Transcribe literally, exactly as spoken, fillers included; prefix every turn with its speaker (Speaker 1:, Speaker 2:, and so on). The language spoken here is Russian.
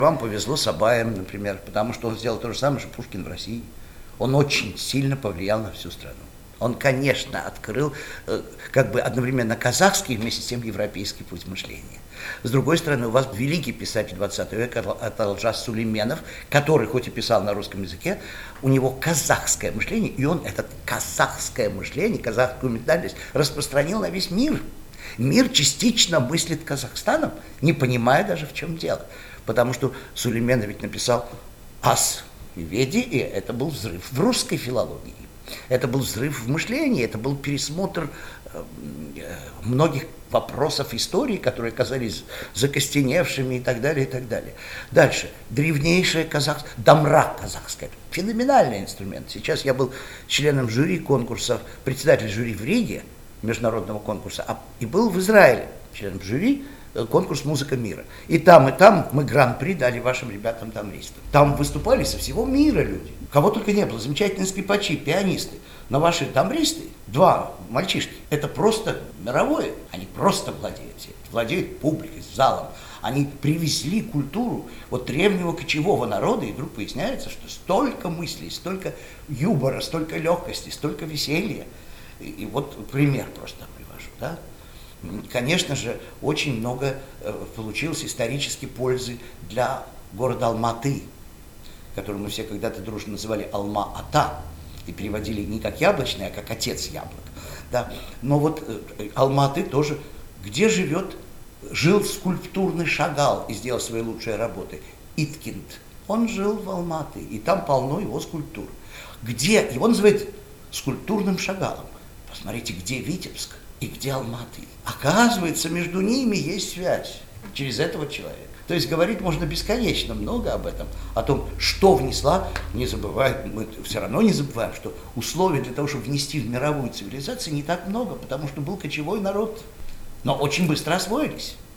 Speaker 1: Вам повезло с Абаем, например, потому что он сделал то же самое, что Пушкин в России. Он очень сильно повлиял на всю страну. Он, конечно, открыл э, как бы одновременно казахский, вместе с тем европейский путь мышления. С другой стороны, у вас великий писатель двадцатого века Аталжас Сулейменов, который хоть и писал на русском языке, у него казахское мышление, и он это казахское мышление, казахскую ментальность распространил на весь мир. Мир частично мыслит Казахстаном, не понимая даже, в чем дело. Потому что Сулейменов ведь написал «Ас и Веди», и это был взрыв в русской филологии. Это был взрыв в мышлении, это был пересмотр э, многих вопросов истории, которые казались закостеневшими и так далее, и так далее. Дальше. Древнейшая казахская, дамра казахская. Феноменальный инструмент. Сейчас я был членом жюри конкурса, председатель жюри в Риге, международного конкурса, а, и был в Израиле членом жюри, конкурс «Музыка мира». И там, и там мы гран-при дали вашим ребятам-тамристам. Там выступали со всего мира люди. Кого только не было. Замечательные скрипачи, пианисты. Но ваши тамристы, два мальчишки, это просто мировое. Они просто владеют этим. Владеют публикой, залом. Они привезли культуру вот древнего кочевого народа, и вдруг выясняется, что столько мыслей, столько юмора, столько легкости, столько веселья. И, и вот пример просто привожу, да. Конечно же, очень много э, получилось исторически пользы для города Алматы, который мы все когда-то дружно называли Алма-Ата, и переводили не как яблочный, а как отец яблок. Да? Но вот э, Алматы тоже, где живет, жил скульптурный Шагал и сделал свои лучшие работы, Иткинд. Он жил в Алматы, и там полно его скульптур. Где, его называют скульптурным Шагалом. Посмотрите, где Витебск и где Алматы. Оказывается, между ними есть связь через этого человека. То есть говорить можно бесконечно много об этом, о том, что внесла, не забываем, мы все равно не забываем, что условий для того, чтобы внести в мировую цивилизацию, не так много, потому что был кочевой народ, но очень быстро освоились.